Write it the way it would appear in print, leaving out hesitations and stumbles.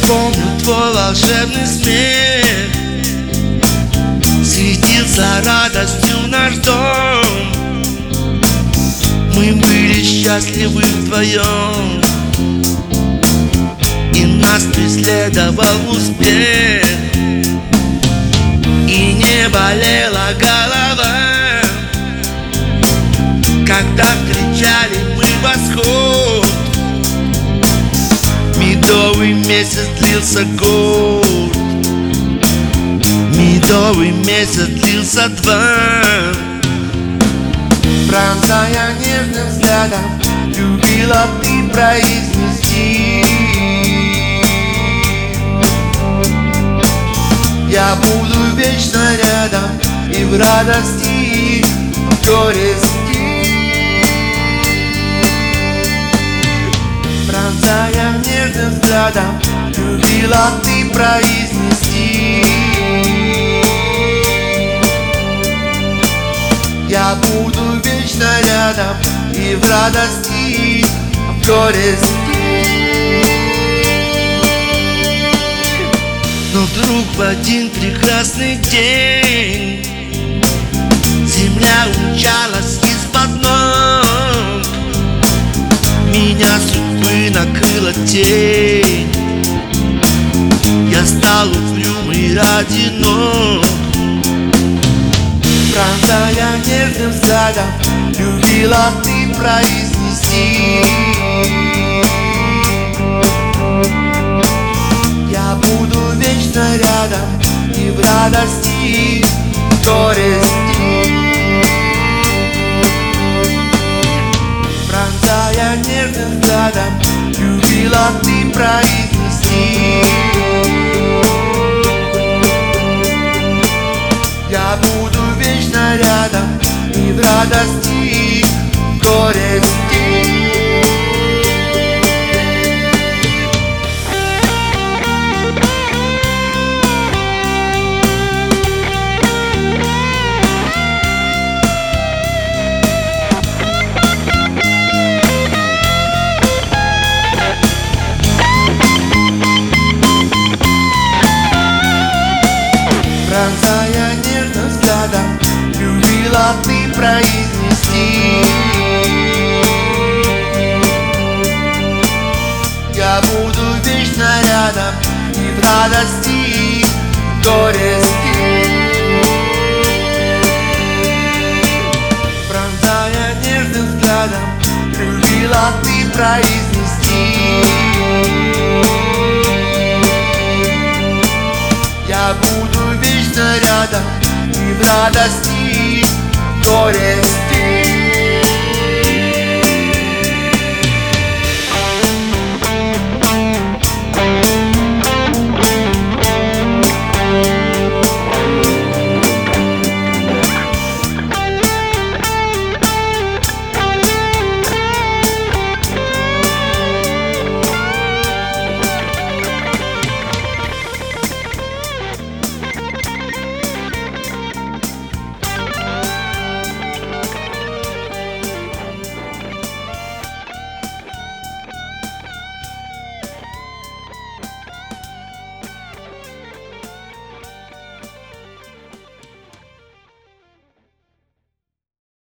Помню твой волшебный смех, светился радостью наш дом. Мы были счастливы вдвоем, и нас преследовал успех. И не болела голова, когда встречали мы восход. Медовый месяц длился год, медовый месяц длился два. Пронзая нежным взглядом, любила ты произнести: я буду вечно рядом и в радости, и в горести. Пронзая нежным взглядом, любила ты произнести: я буду вечно рядом и в радости, и в горести. Но вдруг в один прекрасный день земля умчалась из-под ног. Меня судьбы накрыла тень, я стал угрюмый и одинок. Пронзая нежным взглядом, любила ты произнести: я буду вечно рядом и в радости, и в горести. Пронзая нежным взглядом, любила ты произнести: я буду вечно рядом и в радости, и в горести. Пронзая нежным взглядом, любила ты произнести: я буду вечно рядом и в радости, и в горести. Пронзая нежным взглядом, любила ты произнести: я буду вечно рядом и в радости, и в горести.